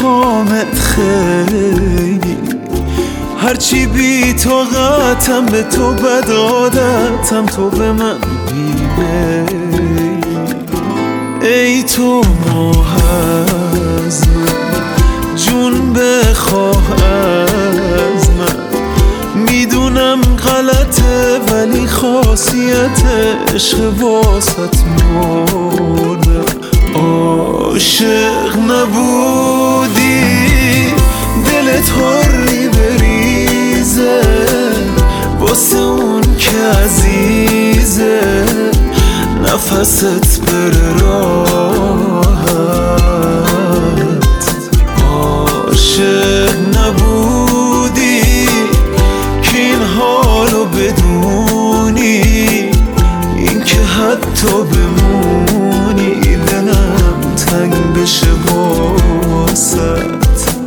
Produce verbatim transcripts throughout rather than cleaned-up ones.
میخوامت خیلی، هرچی بی طاقتم به تو بد عادتم، تو به من بیمیلی. ای تو ماه از من، جون بخواه از من، میدونم غلطه ولی خاصیت عشق واسط مردم. عاشق نبودی دلت حری بریزه، واسه اون که عزیزه نفست بره راحت. عاشق نبودی که این حالو بدونی، این که حتی بمونی دلم تنگ بشه واسط.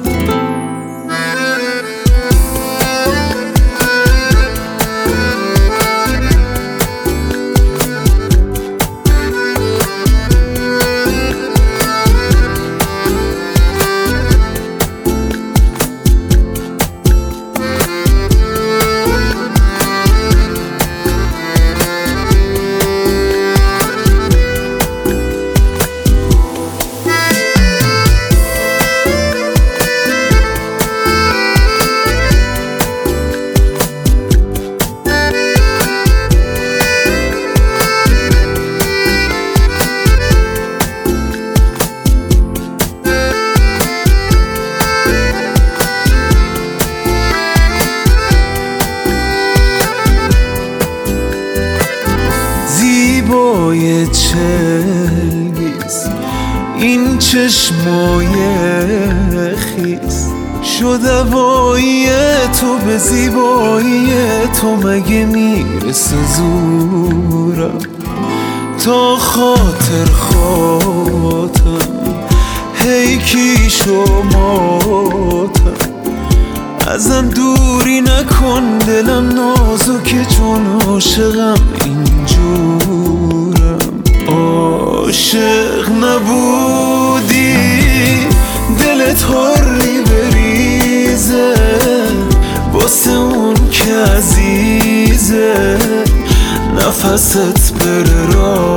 زیبای چلگیز این چشمای خیز، شد هوایی تو به زیبایی تو، مگه میرسه زورم تا خاطر خاطم هی کی شماتم. ازم دوری نکن دلم نازکه چون عاشقم اینجورم. عاشق نبودی دلت حری بریزه، واسه اون که عزیزه نفست بره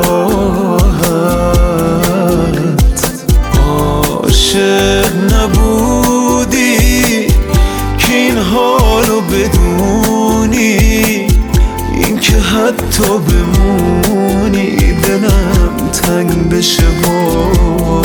راحت. عاشق نبودی که این حالو بدونی، این که حتی بمونی دلم تنگ بشه.